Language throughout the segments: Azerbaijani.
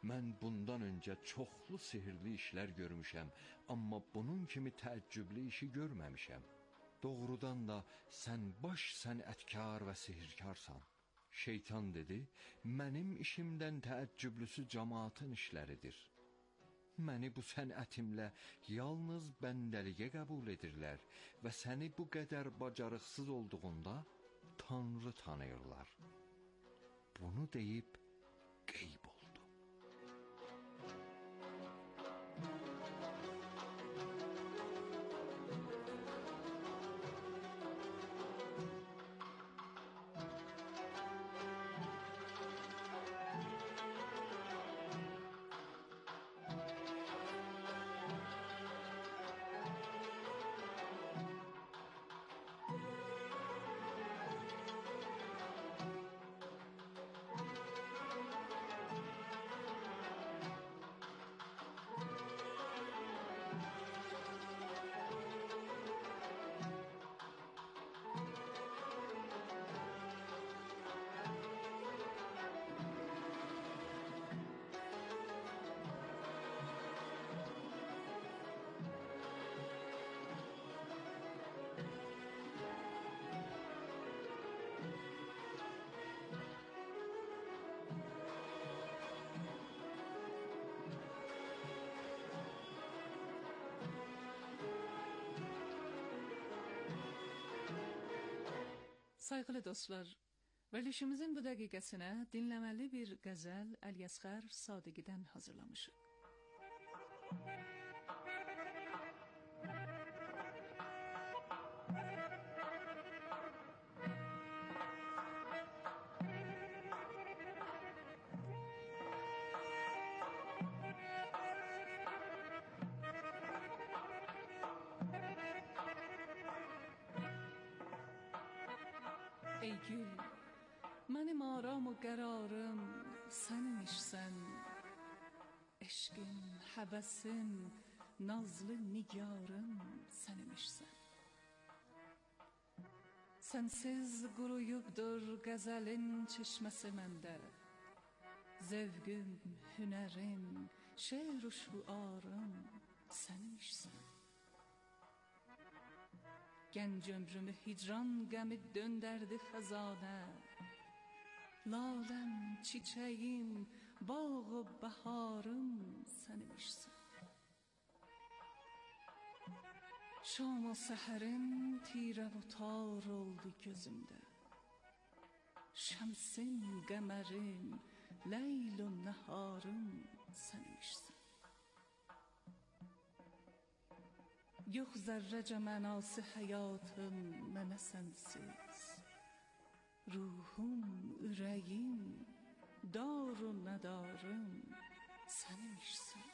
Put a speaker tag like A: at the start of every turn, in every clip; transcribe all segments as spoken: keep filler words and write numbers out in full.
A: mən bundan öncə çoxlu sihirli işlər görmüşəm, amma bunun kimi təəccüblü işi görməmişəm. Doğrudan da sən baş sənətkar və sihirkarsan. Şeytan dedi, mənim işimdən təəccüblüsü cəmaatın işləridir. Məni bu sənətimlə yalnız bəndəliyə qəbul edirlər və səni bu qədər bacarıqsız olduğunda Tanrı tanıyırlar. Bunu deyib qeyb oldu.
B: Sayğılı dostlar, verilişimizin bu dəqiqəsinə dinləməli bir qəzəl Əlyəsğər Sadiqidən hazırlamışıq. Ey gül, mənim aram و qərarım sən imişsən. Eşqim, həvəsim, nazlı nigarım sən imişsən. Sənsiz quruyubdur qəzəlin çeşməsi məndə. Zevgüm, hünərim, şeir و şuarım sən imişsən. Gənc ömrümü hicran qəmi döndərdi xəzanə. Laləm, çiçəyim, bağ و bəharım sən imişsən. Şam و səhərim tirə و tar oldu gözümdə. Şəmsim, qəmərim, leyl و nəharım sən imişsən. Yox zərrəcə mənası həyatım mənə sənsiz. Ruhum, ürəyim, dar و nədarım sən imişsən.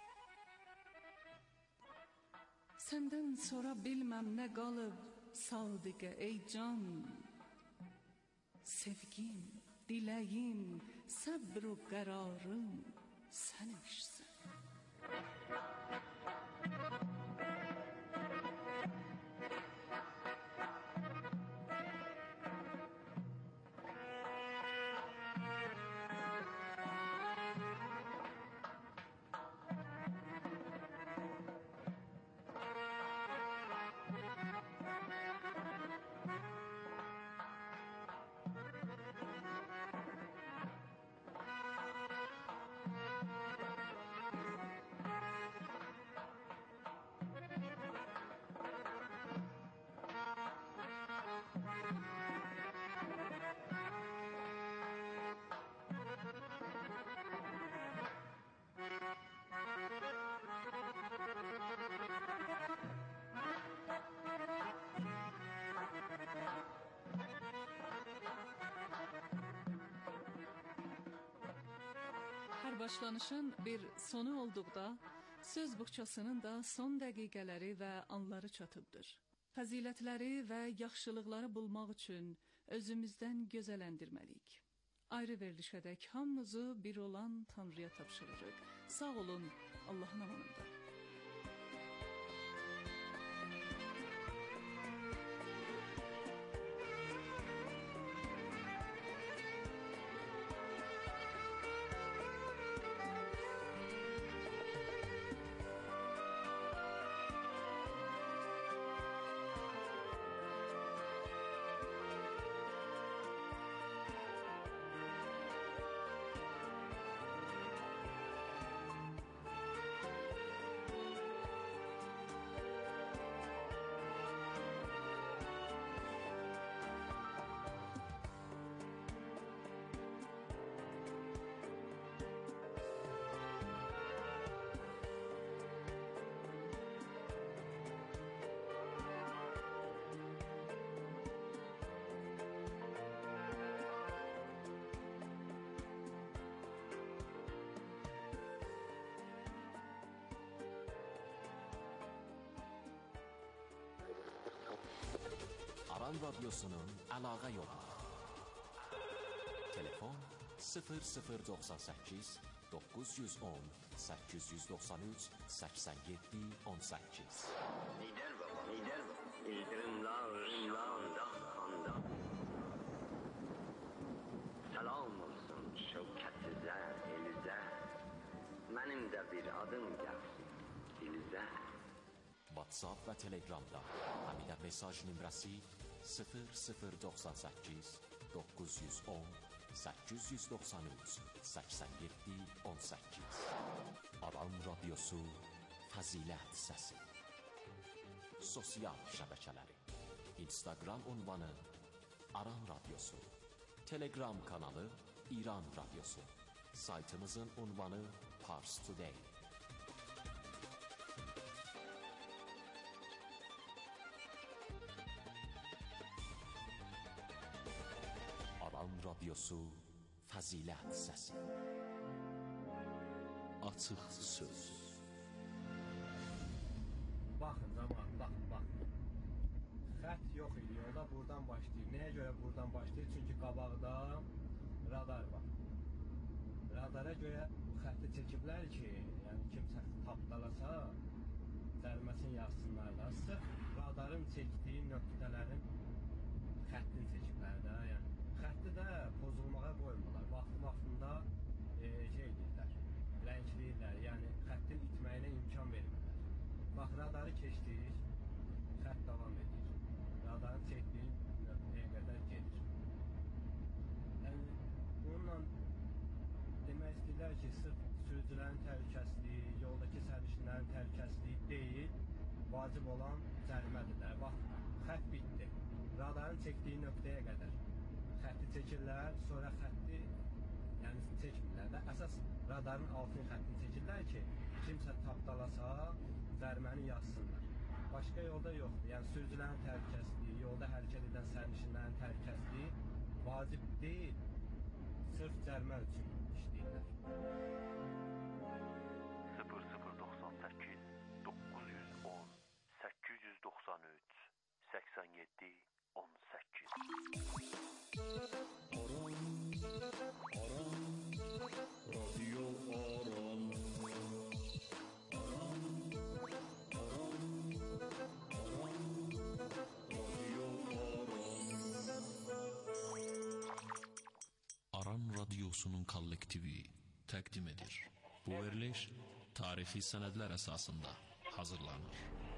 B: Səndən sonra bilməm nə qalıb sadiqə ey can. Sevgim, diləyim, səbr و qərarım sən imişsən. Hər başlanışın bir sonu olduqda, söz buxçasının da son dəqiqələri və anları çatıbdır. Fəzilətləri və yaxşılıqları bulmaq üçün özümüzdən gözələndirməliyik. Ayrı verilişədək hamımızı bir olan Tanrıya tapşırırıq. Sağ olun, Allahın amanında.
C: Aran Radyosu'nun əlaqə yolu. Telefon sıfır sıfır doxsan səkkiz doqquz yüz on səkkiz yüz doxsan üç səksən yeddi on səkkiz.
D: Lider baba, lider baba. İldirimler, rimler, dağ Salam olsun şevketize, elize. Benim de bir adım gelsin dilize.
C: WhatsApp və Telegramda həmidə mesaj nömrəsi sıfır sıfır doxsan səkkiz doqquz yüz on səkkiz yüz doxsan üç səksən yeddi on səkkiz. Aran Radyosu Fəzilət Səsi. Sosial şəbəkələri: Instagram ünvanı Aran Radyosu, Telegram kanalı İran Radyosu, saytımızın ünvanı Pars Today. Aran Radyosu Fəzilət Səsi. Açıq söz.
E: Baxın zaman, baxın, baxın. Xətt yox idi, yolda buradan başlayır. Nəyə görə buradan başlayır? Çünki qabaqda radar var. Radara görə bu xətti çəkiblər ki, yəni kimsə tapdalasa, cəriməsini yazsınlar da. Sırf radarın çəkdiyi nöqtələrin xəttini çəkiblər də, yəni. Xətti də pozulmağa qoymurlar. Vaxtı-vaxtında e, şey deyirlər, rəngləyirlər, yəni xəttin itməyinə imkan vermirlər. Bax, radarı keçdik, xətt davam edir. Radarın çəkdiyi nöqtəyə qədər gedir. Yəni, bununla demək istəyirlər ki, sırf sürücülərin təhlükəsizliyi, yoldakı sərnişinlərin təhlükəsizliyi deyil, vacib olan cərimədirlər. Bax, xətt bitdi. Radarın çəkdiyi nöqtəyə qədər xətti çəkirlər, sonra xətti yəni çəkmirlər də. Əsas radarın altın xəttini çəkirlər ki, kimsə tapdalasa, cəriməni yazsınlar. Başqa yolda yoxdur. Yəni sürücülərin təhlükəsizliyi, yolda hərəkət edən sərnişinlərin təhlükəsizliyi vacib deyil, sırf cərimə üçün işləyirlər.
F: sıfır sıfır doxsan səkkiz doqquz yüz on səkkiz yüz doxsan üç səksən yeddi on səkkiz.
A: Aran, Aran, Radyo Aran. Aran, Aran, Aran, Radyo Aran.
G: Aran Radyosu'nun kollektivi təqdim edir. Bu veriliş tarixi sənədlər əsasında hazırlanır.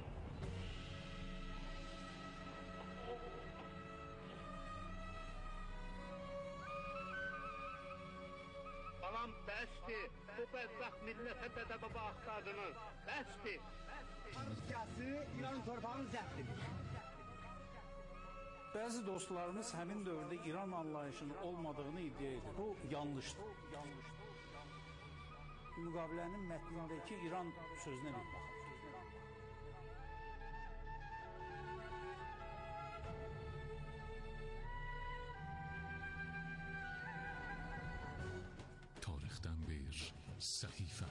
H: Salam bəsdir, bu bədbəxt millətə dədə baba axtardınız, bəsdir.
I: Rusyası İran torpağını zəbt edir.
J: Bəzi dostlarımız həmin dövrdə İran anlayışının olmadığını iddia edir. Bu yanlışdır. Müqavilənin mətnindəki İran sözünə bir baxın.
G: Tarixdən bir səhifə.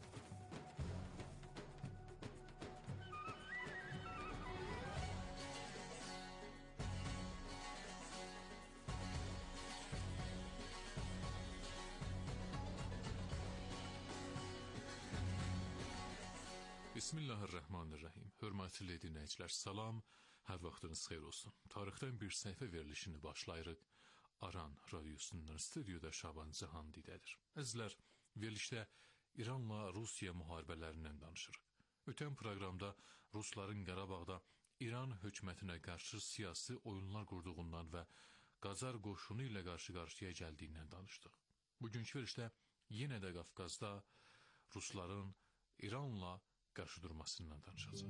G: Bismillahirrahmanirrahim. Hörmətli dinləyicilər, salam, hər vaxtınız xeyir olsun. Tarixdən bir səhifə verilişini başlayırıq. Aran Radyosu'ndan stüdyoda Şaban Cahandidədir. Əzizlər, verilişdə İranla Rusiya müharibələrindən danışırıq. Ötən proqramda Rusların Qarabağda İran hökumətinə qarşı siyasi oyunlar qurduğundan və Qacar qoşunu ilə qarşı-qarşıya gəldiyindən danışdıq. Bugünkü verilişdə yenə də Qafqazda Rusların İranla qarşı durmasından danışacağıq.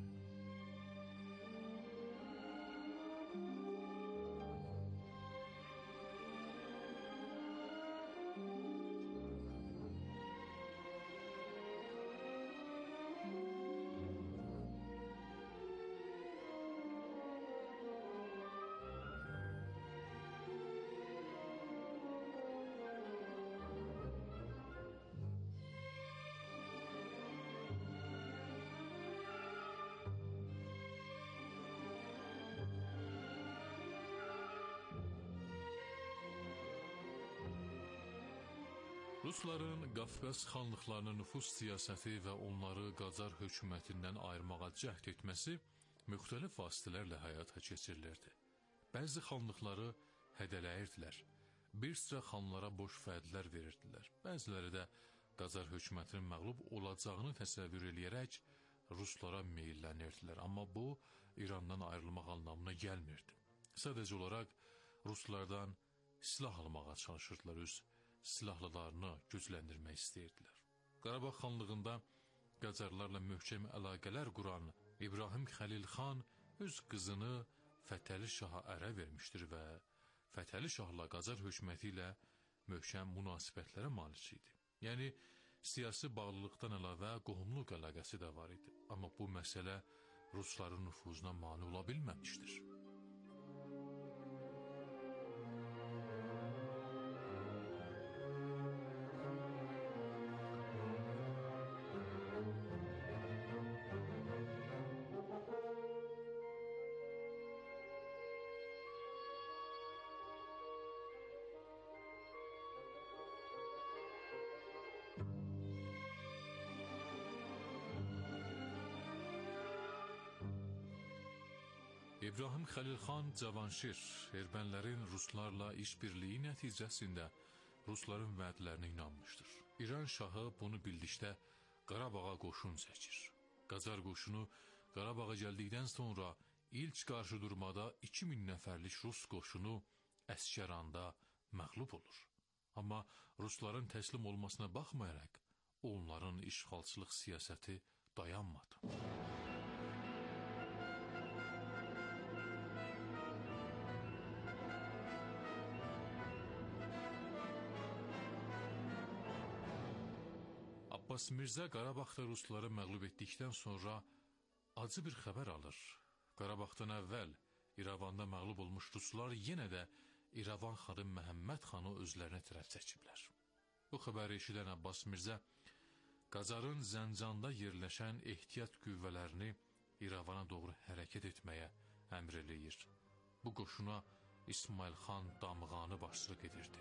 G: Rusların Qafqaz xanlıqlarının nüfuz siyasəti və onları Qacar hökumətindən ayırmağa cəhd etməsi müxtəlif vasitələrlə həyata keçirilirdi. Bəzi xanlıqları hədələyirdilər, bir sıra xanlara boş vədlər verirdilər. Bəziləri də Qacar hökumətinin məğlub olacağını təsəvvür eləyərək Ruslara meyillənirdilər. Amma bu, İrandan ayrılmaq anlamına gəlmirdi. Sadəcə olaraq Ruslardan silah almağa çalışırdılar, öz silahlılarını gücləndirmək istəyirdilər. Qarabağ xanlığında Qacarlarla möhkəm əlaqələr quran İbrahim Xəlil xan öz qızını Fətəli Şaha ərə vermişdir və Fətəli Şahla Qacar hökuməti ilə möhkəm münasibətlərə malik idi. Yəni, siyasi bağlılıqdan əlavə qohumluq əlaqəsi də var idi. Amma bu məsələ Rusların nüfuzuna mane ola bilməmişdir. İbrahim Xəlil xan Cavanşir ermənilərin Ruslarla işbirliyi nəticəsində Rusların vədlərinə inanmışdır. İran şahı bunu bildikdə Qarabağa qoşun çəkir. Qacar qoşunu Qarabağa gəldikdən sonra ilk qarşı durmada iki min nəfərlik Rus qoşunu Əsgəranda məğlub olur. Amma Rusların təslim olmasına baxmayaraq onların işğalçılıq siyasəti dayanmadı. Abbas Mirzə Qarabağda Rusları məğlub etdikdən sonra acı bir xəbər alır. Qarabağdan əvvəl İrəvanda məğlub olmuş Ruslar yenə də İrəvan xanı Məhəmməd xanı özlərinə tərəf çəkiblər. Bu xəbəri eşidən Abbas Mirzə Qacarın Zəncanda yerləşən ehtiyat qüvvələrini İrəvana doğru hərəkət etməyə əmr eləyir. Bu qoşuna İsmail xan Damğanı başçılıq edirdi.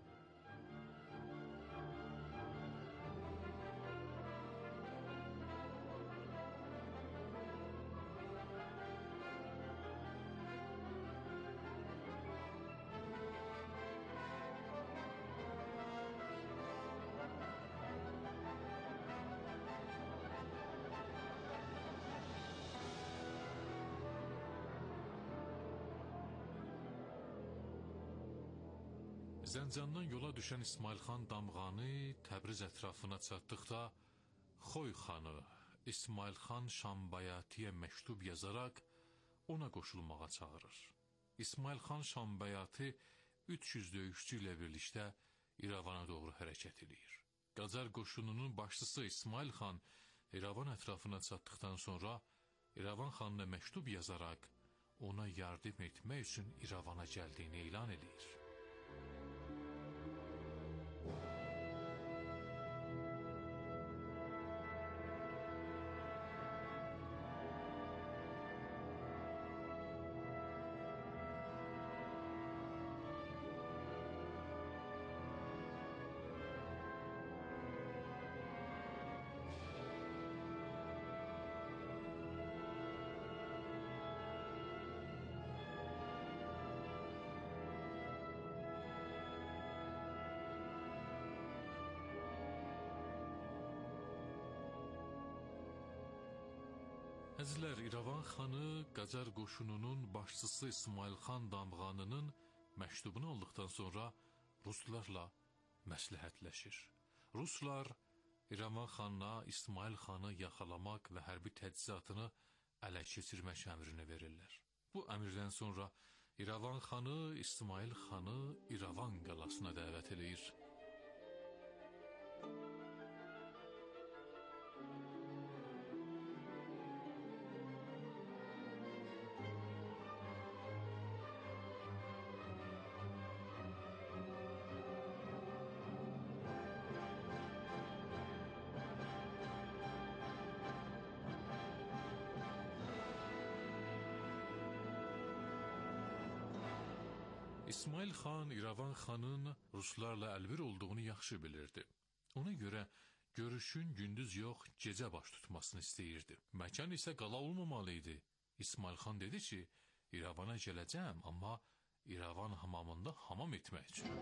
G: Zəncandan yola düşən İsmail xan Damğanı Təbriz ətrafına çatdıqda Xoy xanı İsmail xan Şambayatiyə məktub yazaraq ona qoşulmağa çağırır. İsmail xan Şambayati üç yüz döyüşçü ilə birlikdə İrəvana doğru hərəkət edir. Qacar qoşununun başçısı İsmail xan İrəvan ətrafına çatdıqdan sonra İrəvan xanına məktub yazaraq ona yardım etmək üçün İrəvana gəldiyini elan edir. Əzizlər, İrəvan xanı Qacar qoşununun başçısı İsmail xan Damğanının məktubunu aldıqdan sonra Ruslarla məsləhətləşir. Ruslar İrəvan xanına İsmail xanı yaxalamaq və hərbi təchizatını ələ keçirmək əmrini verirlər. Bu əmrdən sonra İrəvan xanı İsmail xanı İrəvan qalasına dəvət edir. İsmail xan İrəvan xanın Ruslarla əlbir olduğunu yaxşı bilirdi. Ona görə görüşün gündüz yox, gecə baş tutmasını istəyirdi. Məkan isə qala olmamalı idi. İsmail xan dedi ki, İrəvana gələcəm, amma İrəvan hamamında hamam etmək üçün.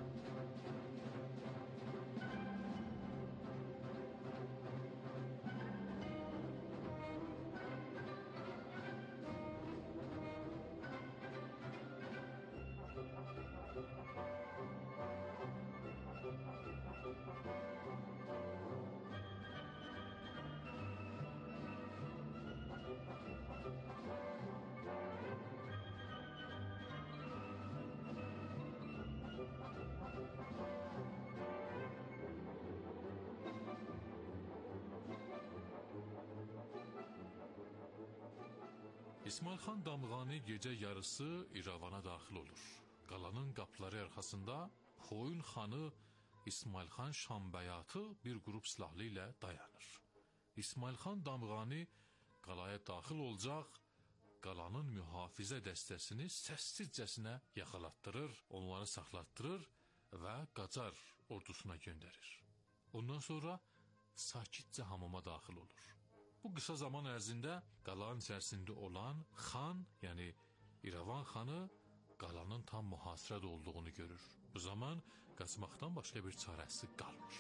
G: İsmail xan Damğani gecə yarısı İrəvana daxil olur. Qalanın qapıları arxasında Xoyun xanı İsmail xan Şambəyatı bir qrup silahlı ilə dayanır. İsmail xan Damğani qalaya daxil olacaq, qalanın mühafizə dəstəsini səssizcəsinə yaxalatdırır, onları saxlatdırır və Qacar ordusuna göndərir. Ondan sonra sakitcə hamama daxil olur. Bu qısa zaman ərzində qalanın içərisində olan xan, yəni İrəvan xanı qalanın tam mühasirədə olduğunu görür. Bu zaman qaçmaqdan başqa bir çarəsi qalmır.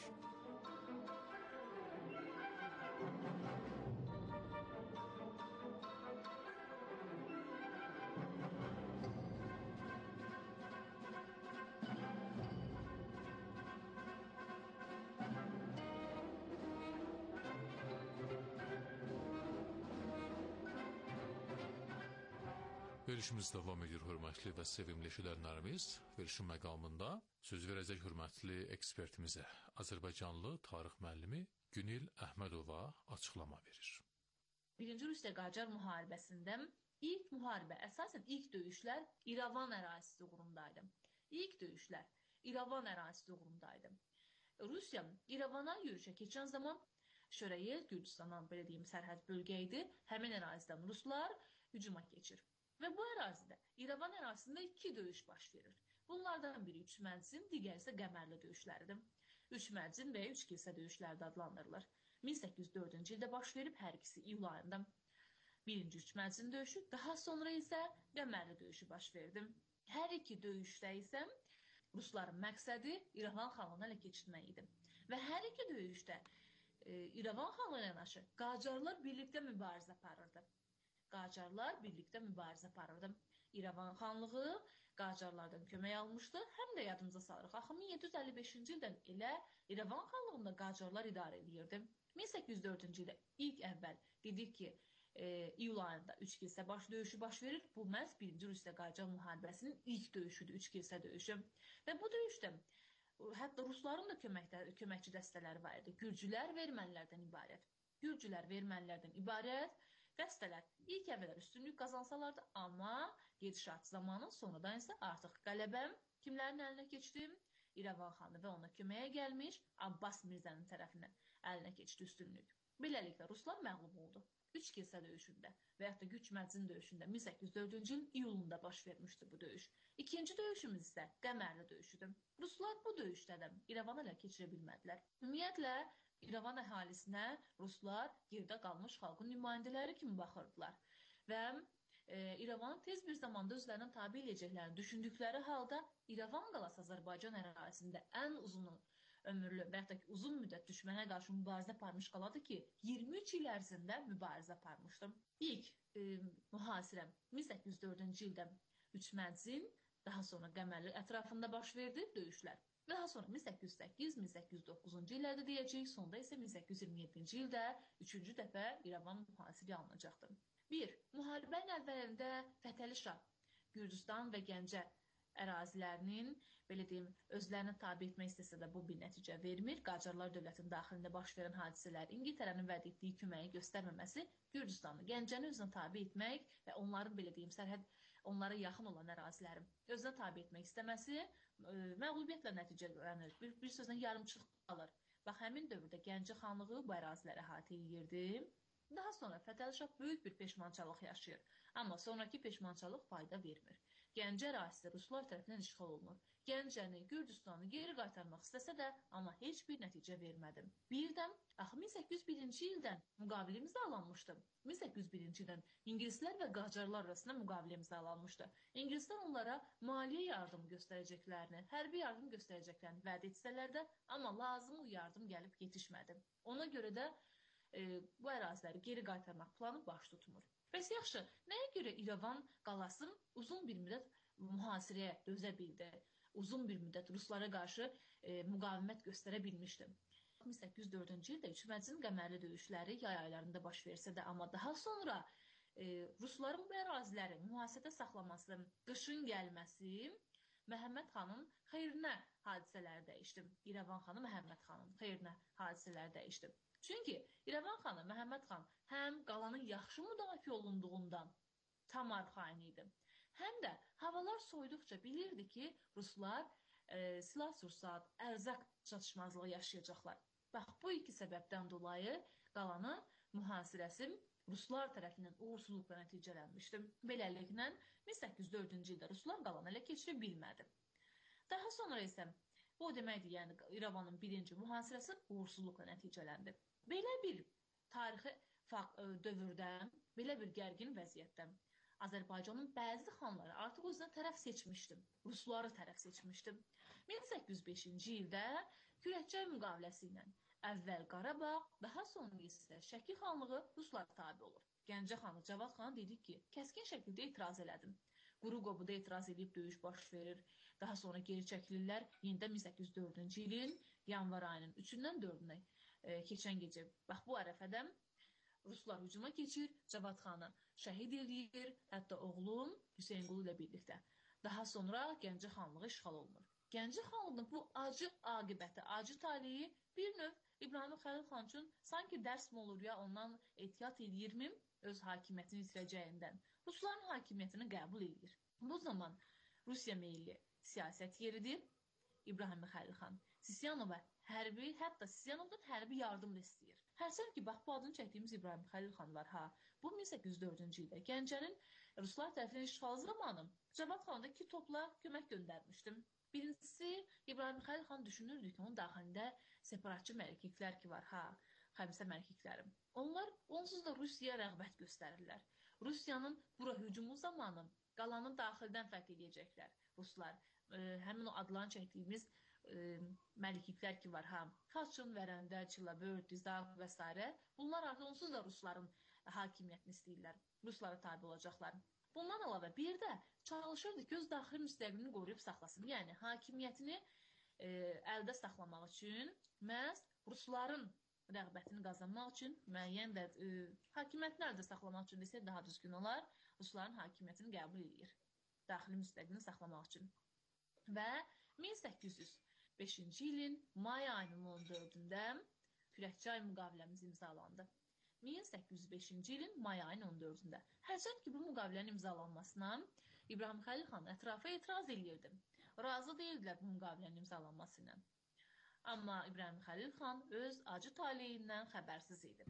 G: Verilişimiz davam edir, hörmətli və sevimli eşidənlərimiz. Verilişin məqamında söz verəcək hörmətli ekspertimizə, Azərbaycanlı tarix müəllimi Günel Əhmədova açıqlama verir.
K: Birinci Rusiya-Qacar müharibəsində ilk müharibə, əsasən ilk döyüşlər İrəvan ərazisi uğrundaydı. İlk döyüşlər İrəvan ərazisi uğrundaydı. Rusiya İrəvana yürüşə keçən zaman Şörəyel, Gürcüstandan belə deyim, sərhəd bölgə idi. Həmin ərazidən Ruslar hücuma keçir. Və bu ərazidə, İrəvan ərazisində iki döyüş baş verir. Bunlardan biri üç məncin, digəri isə qəmərli döyüşləridir. Üç məncin və ya üç kilsə döyüşləri də adlandırılır. min səkkiz yüz dördüncü ildə baş verib, hər ikisi iyul ayında. Birinci üç məncin döyüşü, daha sonra isə qəmərli döyüşü baş verdi. Hər iki döyüşdə isə Rusların məqsədi İrəvan xanlığını ələ keçirmək idi. Və hər iki döyüşdə e, İrəvan xanlığı ilə yanaşı Qacarlar birlikdə mübarizə aparırdı. Qacarlar birlikdə mübarizə aparırdı. İrəvan xanlığı Qacarlardan kömək almışdı. Həm də yadımıza salırıq. Axı min yeddi yüz əlli beşinci ildən elə İrəvan xanlığında Qacarlar idarə edirdi. min səkkiz yüz dördüncü ildə ilk əvvəl dedik ki, e, iyul ayında üç kilsə baş döyüşü baş verir. Bu məhz birinci Rusiya-Qacar müharibəsinin ilk döyüşüdür, üç kilsə döyüşü. Və bu döyüşdə hətta Rusların da köməkdə, köməkçi dəstələri var idi. Gürcülər və ermənilərdən ibarət. Gürcülər və ermənilərdən ibarət dəstələr ilk əvvəllər üstünlük qazansalar da, amma gedişat zamanı sonradan isə artıq qələbəm kimlərin əlinə keçdi? İrəvan xanı və ona köməyə gəlmiş Abbas Mirzənin tərəfindən əlinə keçdi üstünlük. Beləliklə Ruslar məğlub oldu. Üç kilsə döyüşündə və yaxud da Güç Mədzin döyüşündə min səkkiz yüz dördüncü ilin iyulunda baş vermişdi bu döyüş. İkinci döyüşümüz isə Qəmərli döyüşüdür. Ruslar bu döyüşdə də İrəvanı ələ keçirə bilmədilər. Ümumiyyətlə İrəvan əhalisinə Ruslar yerdə qalmış xalqın nümayəndələri kimi baxırdılar və e, İrəvanı tez bir zamanda özlərinə tabe edəcəklərini düşündükləri halda İrəvan qalası Azərbaycan ərazisində ən uzun ömürlü və yaxud da uzun müddət düşmənə qarşı mübarizə aparmış qaladı ki, iyirmi üç il ərzində mübarizə aparmışdım. İlk e, mühasirə min səkkiz yüz dördüncü ildə Üç Mədzin, daha sonra Qəmərli ətrafında baş verdi döyüşlər. Və daha sonra min səkkiz yüz səkkiz min səkkiz yüz doqquzuncu illərdə deyəcəyik, sonda isə min səkkiz yüz iyirmi yeddinci ildə üçüncü dəfə İrəvan mühasirəyə alınacaqdır. bir. Müharibənin əvvəlində Fətəli Şah, Gürcüstan və Gəncə ərazilərinin, belə deyim, özlərini tabi etmək istəsə də bu bir nəticə vermir. Qacarlar dövlətinin daxilində baş verən hadisələr, İngiltərənin vəd etdiyi köməyi göstərməməsi, Gürcüstanı, Gəncəni özünə tabi etmək və onların, belə deyim, sərhəd, onlara yaxın olan ərazilərin özünə tabi etmək istəməsi ə, məğlubiyyətlə nəticələnir. Bir, bir sözlə yarımçılıq qalır. Bax, həmin dövrdə Gəncə xanlığı bu əraziləri əhatə edirdi. Daha sonra Fətəli Şah böyük bir peşmançılıq yaşayır. Amma sonraki peşmançılıq fayda vermir. Gəncə ərazisi Ruslar tərəfindən işğal olunur. Gəncəni, Gürcüstanı geri qaytarmaq istəsə də, amma heç bir nəticə vermədi. Birdən, axı min səkkiz yüz birinci ildən müqavilə imzalanmışdı. min səkkiz yüz birinci ildən ingilislər və qacarlar arasında müqavilə imzalanmışdı. İngilislər onlara maliyyə yardım göstərəcəklərini, hərbi yardım göstərəcəklərini vəd etsələr də, amma lazımlı yardım gəlib yetişmədi. Ona görə də e, bu əraziləri geri qaytarmaq planı baş tutmur. Bəs yaxşı, nəyə görə İrəvan qalası uzun bir müddət mühasirəyə dözə bildi? Uzun bir müddət Ruslara qarşı e, müqavimət göstərə bilmişdi. min səkkiz yüz dördüncü ildə Üçməcin qəmərli döyüşləri yay aylarında baş versə də, amma daha sonra e, Rusların bu əraziləri mühasirədə saxlaması, qışın gəlməsi Məhəmməd xanın xeyrinə hadisələri dəyişdi. İrəvan xanı Məhəmməd xanın xeyrinə hadisələri dəyişdi. Çünki İrəvan xanı Məhəmməd xan həm qalanın yaxşı müdafiə olunduğundan tam arxain idi, həm də havalar soyuduqca bilirdi ki, Ruslar e, silah-sursat, ərzaq çatışmazlığı yaşayacaqlar. Bax, bu iki səbəbdən dolayı qalanı mühasirəsi Ruslar tərəfindən uğursuzluqla nəticələnmişdi. Beləliklə, min səkkiz yüz dördüncü ildə Ruslar qalanı elə keçirə bilmədi. Daha sonra isə bu deməkdir, yəni İrəvanın birinci mühasirəsi uğursuzluqla nəticələndi. Belə bir tarixi dövrdən, belə bir gərgin vəziyyətdən Azərbaycanın bəzi xanları artıq özünə tərəf seçmişdi. Rusları tərəf seçmişdi. min səkkiz yüz beşinci ildə Kürəkçay müqaviləsi ilə əvvəl Qarabağ, daha sonra isə Şəki xanlığı Ruslara tabe olur. Gəncə xanı Cavad xan dedi ki, kəskin şəkildə etiraz elədim. Quruqobuda etiraz edib döyüş baş verir. Daha sonra geri çəkilirlər. Yenidən min səkkiz yüz dördüncü ilin yanvar ayının üçündən dördünə e, keçən gecə. Bax, bu ərəfədə Ruslar hücuma keçir, Cavad xanı şəhid eləyir, hətta oğlum Hüseynqulu ilə birlikdə. Daha sonra Gəncə xanlığı işğal olunur. Gəncə xanlığının bu acı aqibəti, acı taleyi bir növ İbrahim Xəlil xan üçün sanki dərs mi olur ya, ondan ehtiyat edirmi öz hakimiyyətini itirəcəyindən. Rusların hakimiyyətini qəbul edir. Bu zaman Rusiya meyilli siyasət yeridir. İbrahim Xəlil xan Sisyanova hərbi, hətta Sisyanovdan hərbi yardım da istəyir. Hərçənd ki, bax, bu adını çəkdiyimiz İbrahim Xəlil xan var, ha. Bu min səkkiz yüz dördüncü ildə Gəncənin Ruslar tərəfindən işğalı zamanı Cavad xana da iki topla kömək göndərmişdim. Birincisi, İbrahim Xəlil xan düşünürdü ki, onun daxilində separatçı mərkiklər ki var, ha, xəmsə mərkikləri. Onlar onsuz da Rusiyaya rəğbət göstərirlər. Rusiyanın bura hücumu zamanı qalanı daxildən fəth edəcəklər Ruslar. E, həmin o adlarını çəkdiyimiz e, mərkiklər ki var, ha, Xaçın, Vərəndə, Çilabörd, Dizaq və s. Bunlar artıq onsuz da Rusların hakimiyyətini istəyirlər. Ruslara tabi olacaqlar. Bundan əlavə bir də çalışırdı ki, öz daxili müstəqilini qoruyub saxlasın. Yəni, hakimiyyətini e, əldə saxlamaq üçün məhz Rusların rəğbətini qazanmaq üçün, müəyyən də e, hakimiyyətini əldə saxlamaq üçün desə daha düzgün olar, Rusların hakimiyyətini qəbul edir. Daxili müstəqilini saxlamaq üçün. Və min səkkiz yüz beşinci ilin may ayının on dördündə Kürəkçay müqaviləmiz imzalandı. min səkkiz yüz beşinci ilin may ayının on dördündə. Hərçənd ki, bu müqavilənin imzalanmasına İbrahim Xəlil xan ətrafa etiraz edirdi. Razı deyildilər bu müqavilənin imzalanması ilə. Amma İbrahim Xəlil xan öz acı taleyindən xəbərsiz idi.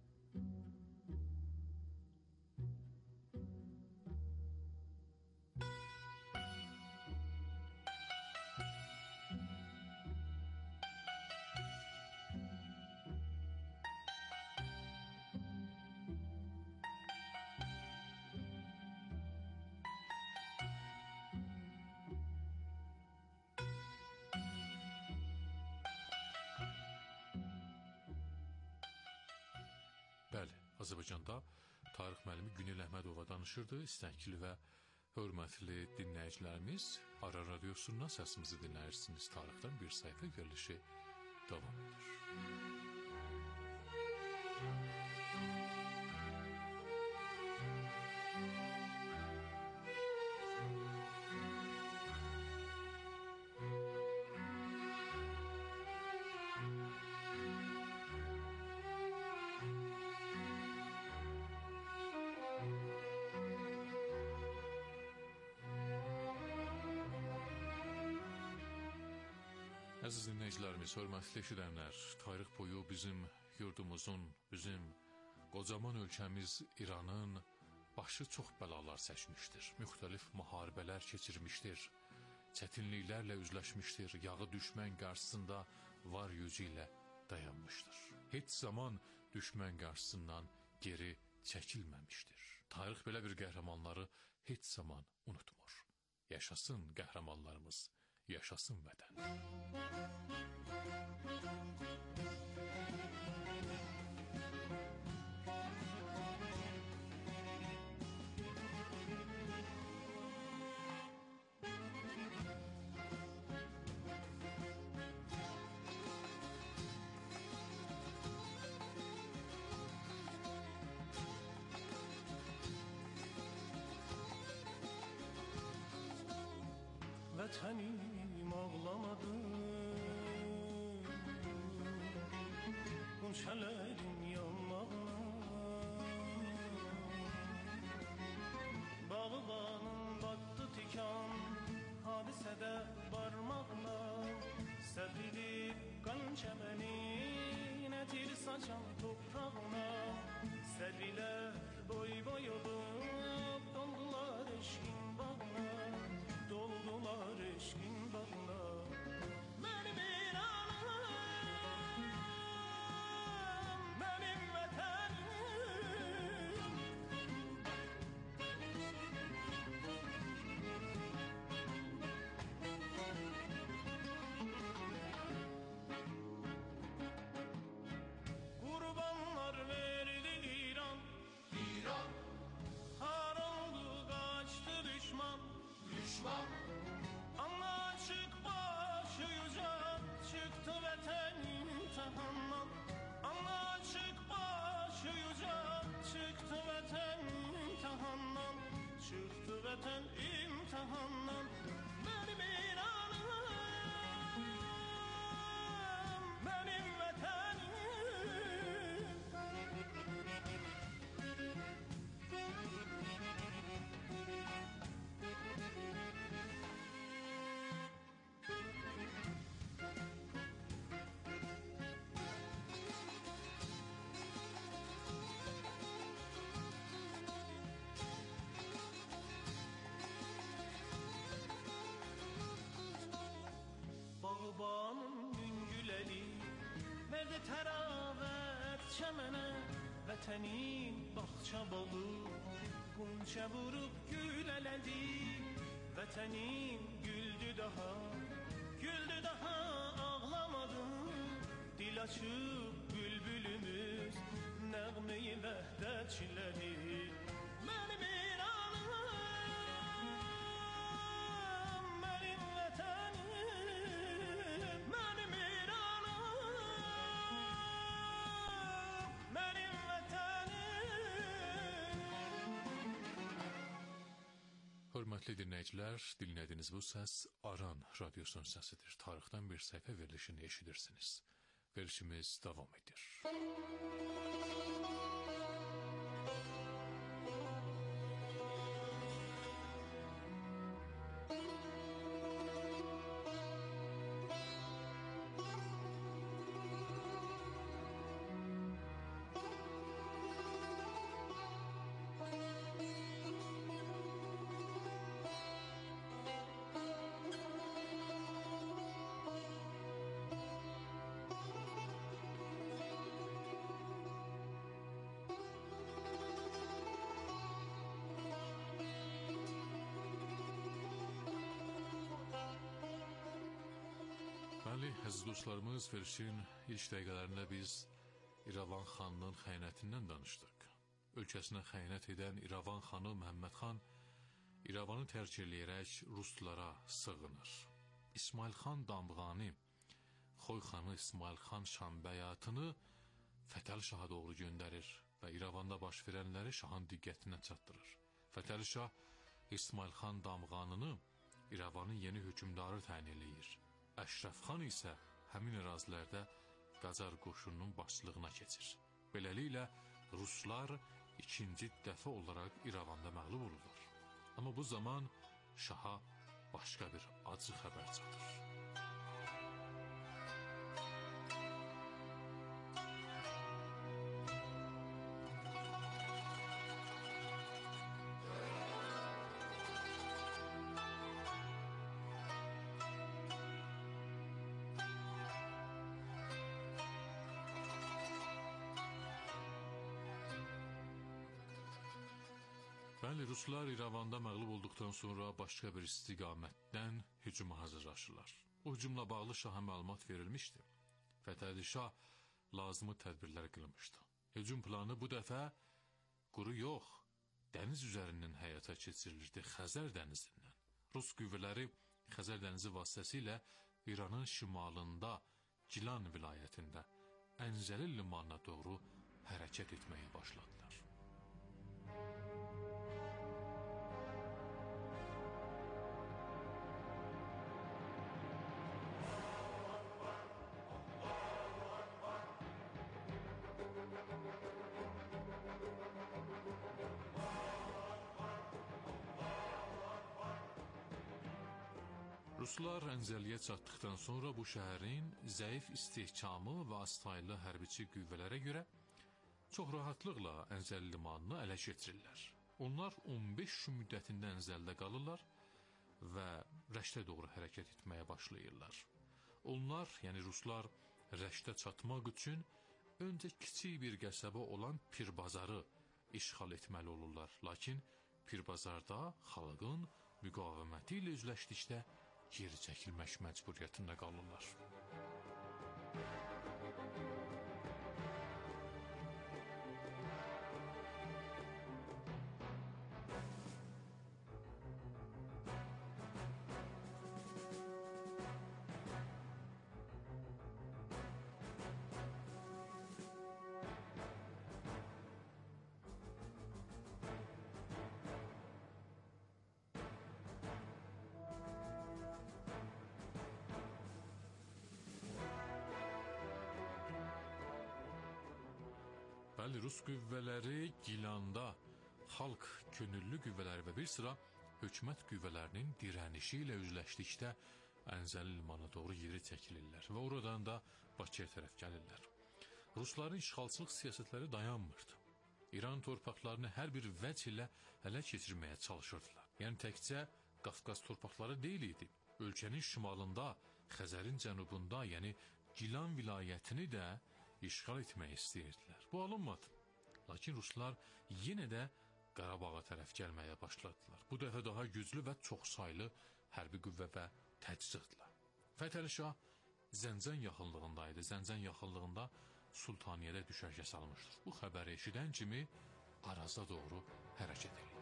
G: Bəli, Azərbaycanda tarix müəllimi Günel Əhmədova danışırdı. İstəkli və hörmətli dinləyicilərimiz, Aran radiosundan səsimizi dinləyirsiniz. Tarixdən bir səhifə verilişi davam edir. Əziz dinləyicilərimiz, hörmətli eşidənlər, tarix boyu bizim yurdumuzun, bizim qocaman ölkəmiz İranın başı çox bəlalar çəkmişdir, müxtəlif müharibələr keçirmişdir, çətinliklərlə üzləşmişdir, yağı düşmən qarşısında var yüzü ilə dayanmışdır. Heç zaman düşmən qarşısından geri çəkilməmişdir. Tarix belə bir qəhrəmanları heç zaman unutmur. Yaşasın qəhrəmanlarımız, yaşasın vətən.
L: Vətənim ağlamadı, qunçələrin yanmağına, bağbanın batdı tikan, hadisədə barmağına, səpilib qan çəməni, nətir saçan toprağına, səbilər boy boy olub, doldular eşqin bağına, doldular eşqin bağına. Mənim İranım, mənim vətənim. Qurbanlar verdi İran, İran. Har oldu qaçdı düşman, düşman. Anlaşık başı yücel çıktı vətən imtihandan. Anlaşık başı yücel çıktı vətən imtihandan. Çıktı vətən imtihandan. Benim İranım, benim vətənim. Bağbanın güngüləri verdi təravət çəmənə, vətənin bağça bağı qunçə vurub gül elədi, vətənin güldü daha, güldü daha ağlamadı, dil açıb bülbülümüz nəğməyi vəhdətçiləri. Mənim İranım, mənim vətənim, mənim İranım, mənim vətənim.
G: Hörmətli dinləyicilər, dinlədiyiniz bu səs Aran radiosunun səsidir. Tarixdən bir səhifə verilişini eşidirsiniz. Verilişimiz davam edir. Bəli, əziz dostlarımız, verilişin ilk dəqiqələrində biz İrəvan xanının xəyanətindən danışdıq. Ölkəsinə xəyanət edən İrəvan xanı Məhəmməd xan İrəvanı tərk eləyərək ruslara sığınır. İsmail xan Damğani Xoy xanı İsmail xan Şambəyatını Fətəli Şaha doğru göndərir və İrəvanda baş verənləri şahın diqqətinə çatdırır. Fətəli Şah İsmail xan Damğanını İrəvanın yeni hökümdarı təyin eləyir. Əşrəf xan isə həmin ərazilərdə Qacar qoşununun başçılığına keçir. Beləliklə, ruslar ikinci dəfə olaraq İrəvanda məğlub olurlar. Amma bu zaman şaha başqa bir acı xəbər çatır. Bəli, Ruslar İrəvanda məğlub olduqdan sonra başqa bir istiqamətdən hücuma hazırlaşırlar. Bu hücumla bağlı şaha məlumat verilmişdi. Fətəli Şah lazımı tədbirlər qılmışdı. Hücum planı bu dəfə quru yox, dəniz üzərindən həyata keçirilirdi, Xəzər dənizindən. Rus qüvvələri Xəzər dənizi vasitəsilə İranın şimalında, Gilan vilayətində Əncəli limanına doğru hərəkət etməyə başladılar. Ruslar Əncəliyə çatdıqdan sonra bu şəhərin zəif istehkamı və astaylı hərbiçi qüvvələrə görə çox rahatlıqla Əncəli limanını ələ keçirirlər. Onlar on beş gün müddətində Əncəlidə qalırlar və Rəşdə doğru hərəkət etməyə başlayırlar. Onlar, yəni Ruslar, Rəşdə çatmaq üçün öncə kiçik bir qəsəbə olan Pirbazarı işğal etməli olurlar. Lakin Pirbazarda xalqın müqaviməti ilə üzləşdikdə geri çəkilmək məcburiyyətində qalırlar. Bəli, Rus qüvvələri Gilanda xalq könüllü qüvvələri və bir sıra hökumət qüvvələrinin dirənişi ilə üzləşdikdə Əncəli limanına doğru yeri çəkilirlər və oradan da Bakıya tərəf gəlirlər. Rusların işğalçılıq siyasətləri dayanmırdı. İran torpaqlarını hər bir vəc ilə ələ keçirməyə çalışırdılar. Yəni təkcə Qafqaz torpaqları deyil idi. Ölkənin şimalında, Xəzərin cənubunda, yəni Gilan vilayətini də işğal etmək istəyirdilər. Bu alınmadı. Lakin Ruslar yenə də Qarabağa tərəf gəlməyə başladılar. Bu dəfə daha güclü və çoxsaylı hərbi qüvvə və təchizatla. Fətəli Şah Zəncən yaxınlığındaydı. Zəncən yaxınlığında Sultaniyədə düşərgə salmışdır. Bu xəbəri eşidən kimi Araza doğru hərəkət edir.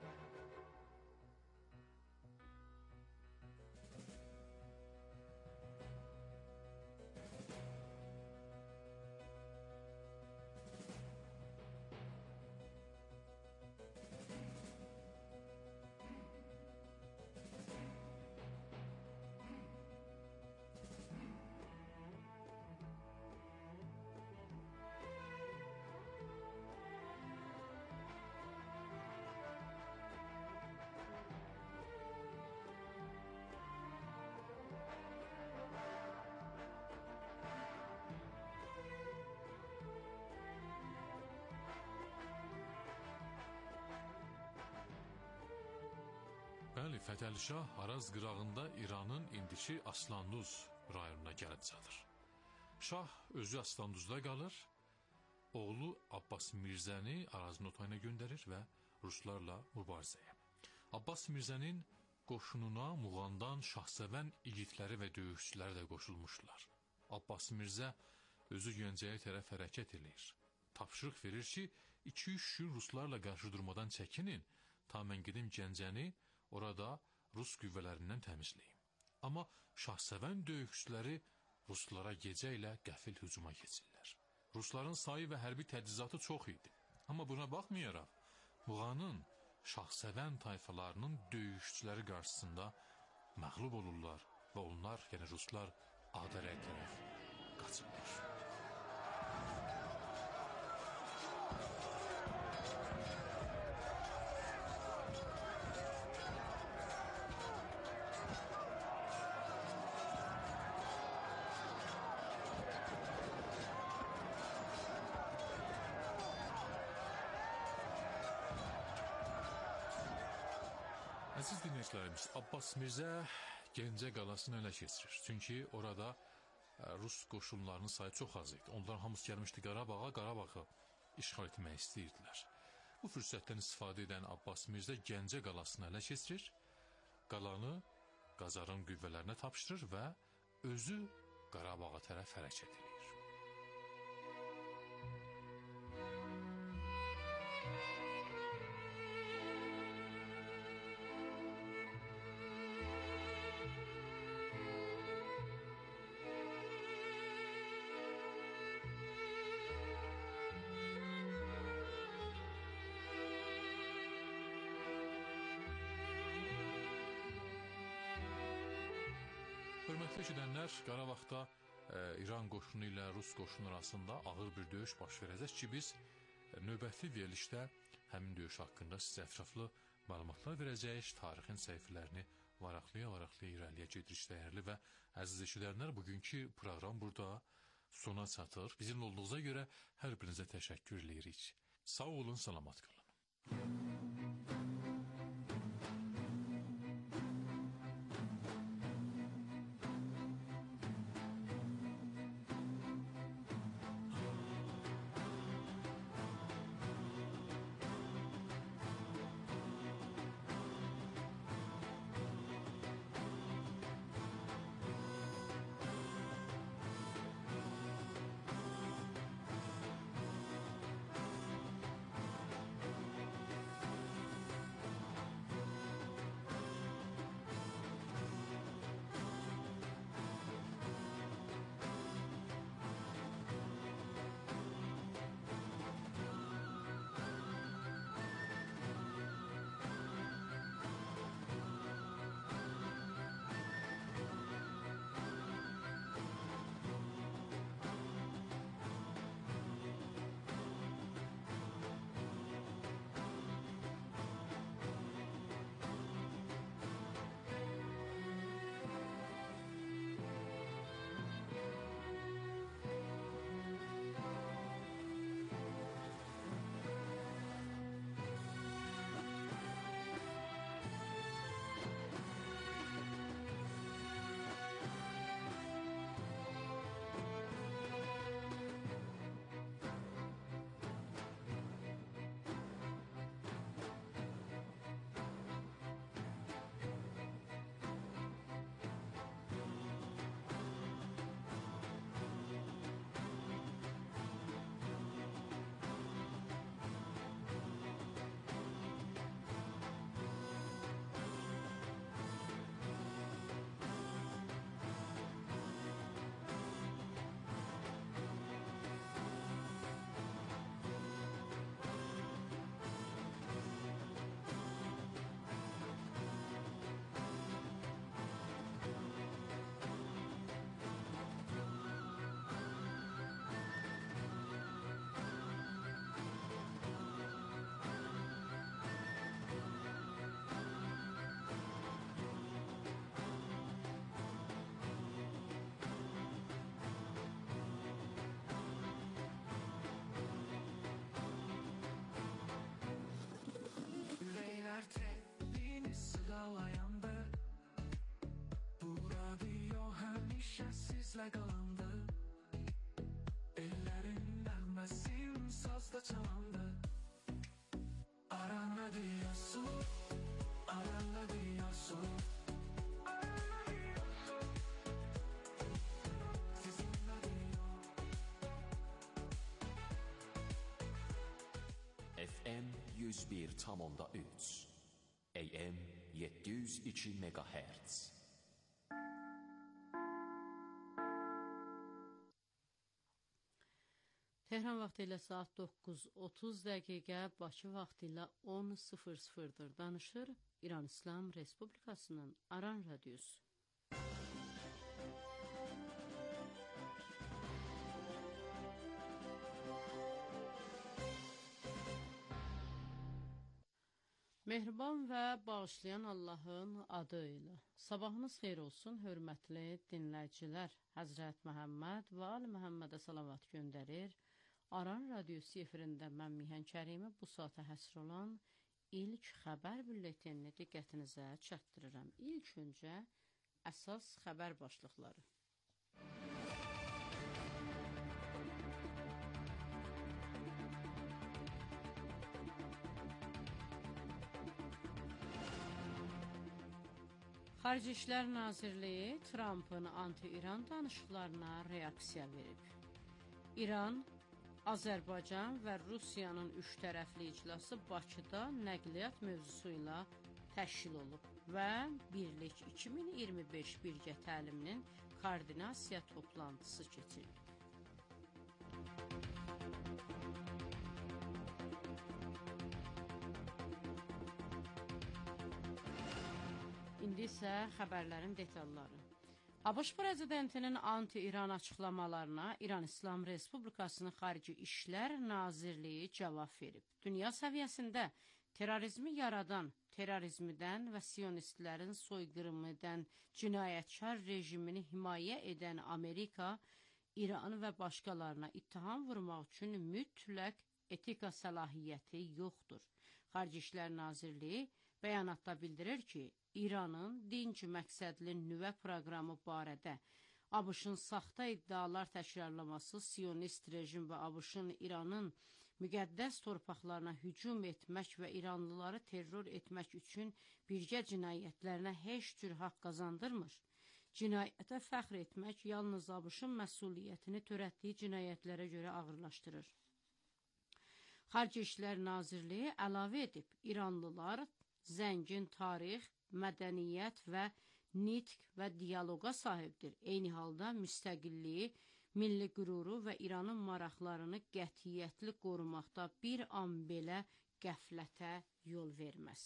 G: Bəli, Fətəli Şah Araz qırağında İranın indiki Aslanduz rayonuna gəlib çatır. Şah özü Aslanduzda qalır, oğlu Abbas Mirzəni Arazın otayına göndərir və Ruslarla mübarizəyə. Abbas Mirzənin qoşununa Muğandan şahsevən igidləri və döyüşçüləri də qoşulmuşlar. Abbas Mirzə özü Gəncəyə tərəf hərəkət edir. Tapşırıq verir ki, iki üç gün Ruslarla qarşı durmadan çəkinin, ta mən gedim Gəncəni orada Rus qüvvələrindən təmizləyim. Amma şahsevən döyüşçüləri Ruslara gecə ilə qəfil hücuma keçirlər. Rusların sayı və hərbi təchizatı çox idi. Amma buna baxmayaraq, Muğanın şahsevən tayfalarının döyüşçüləri qarşısında məğlub olurlar və onlar, yəni Ruslar, Ağdərəyə tərəf qaçırlar. Əziz dinləyicilərimiz, Abbas Mirzə Gəncə qalasını ələ keçirir. Çünki orada Rus qoşunlarının sayı çox az idi. Onlar hamısı gəlmişdi Qarabağa, Qarabağı işğal etmək istəyirdilər. Bu fürsətdən istifadə edən Abbas Mirzə Gəncə qalasını ələ keçirir, qalanı Qacarın qüvvələrinə tapşırır və özü Qarabağa tərəf hərəkət edir. Hörmətli eşidənlər, Qarabağda e, İran qoşunu ilə Rus qoşunu arasında ağır bir döyüş baş verəcək ki, biz e, növbəti verilişdə həmin döyüş haqqında sizə ətraflı məlumatlar verəcəyik, tarixin səhifələrini varaqlaya-varaqlaya irəliyə gedirik dəyərli və əziz eşidənlər, bugünkü proqram burada sona çatır. Bizimlə olduğunuza görə hər birinizə təşəkkür edirik. Sağ olun, salamat qalın.
L: Tepini sıralayandı. Bu radyo hemşe sizle kalındı. Ellerin nağmesin sazda çalandı. Aran radyosu, Aran radyosu, Aran radyosu, sizin radyo.
C: F M yüz bir tam onda üç, A M yedi yüz iki megahertz.
M: Tehran vaxtı ilə saat doqquz otuz dəqiqə, Bakı vaxtı ilə on sıfır sıfırdır. Danışır İran İslam Respublikasının Aran Radyosu. Mehriban və bağışlayan Allahın adı ilə. Sabahınız xeyir olsun, hörmətli dinləyicilər. Həzrət Məhəmməd və Ali Məhəmmədə salavat göndərir. Aran Radyosu efirində mən Mihan Kərimi bu saata həsr olan ilk xəbər bülletenini diqqətinizə çatdırıram. İlk öncə əsas xəbər başlıqları. Xarici İşlər Nazirliyi Trampın anti-İran danışıqlarına reaksiya verib. İran, Azərbaycan və Rusiyanın üç tərəfli iclası Bakıda nəqliyyat mövzusu ilə təşkil olub və Birlik iki min iyirmi beş birgə təliminin koordinasiya toplantısı keçirilib. İndi isə xəbərlərin detalları. ABŞ prezidentinin anti-İran açıqlamalarına İran İslam Respublikasının Xarici İşlər Nazirliyi cavab verib. Dünya səviyyəsində terrorizmi yaradan, terrorizmdən və siyonistlərin soyqırımıdan cinayətkar rejimini himayə edən Amerika, İran və başqalarına ittiham vurmaq üçün mütləq etika səlahiyyəti yoxdur. Xarici İşlər Nazirliyi bəyanatda bildirir ki, İranın dinc məqsədli nüvə proqramı barədə ABŞ-ın saxta iddialar təkrarlaması, siyonist rejim və ABŞ-ın İranın müqəddəs torpaqlarına hücum etmək və İranlıları terror etmək üçün birgə cinayətlərinə heç cür haqq qazandırmır. Cinayətə fəxr etmək yalnız ABŞ-ın məsuliyyətini törətdiyi cinayətlərə görə ağırlaşdırır. Xarici İşlər Nazirliyi əlavə edib, İranlılar zəngin tarix, mədəniyyət və nitq və dialoqa sahibdir. Eyni halda müstəqilliyi, milli qüruru və İranın maraqlarını qətiyyətli qorumaqda bir an belə qəflətə yol verməz.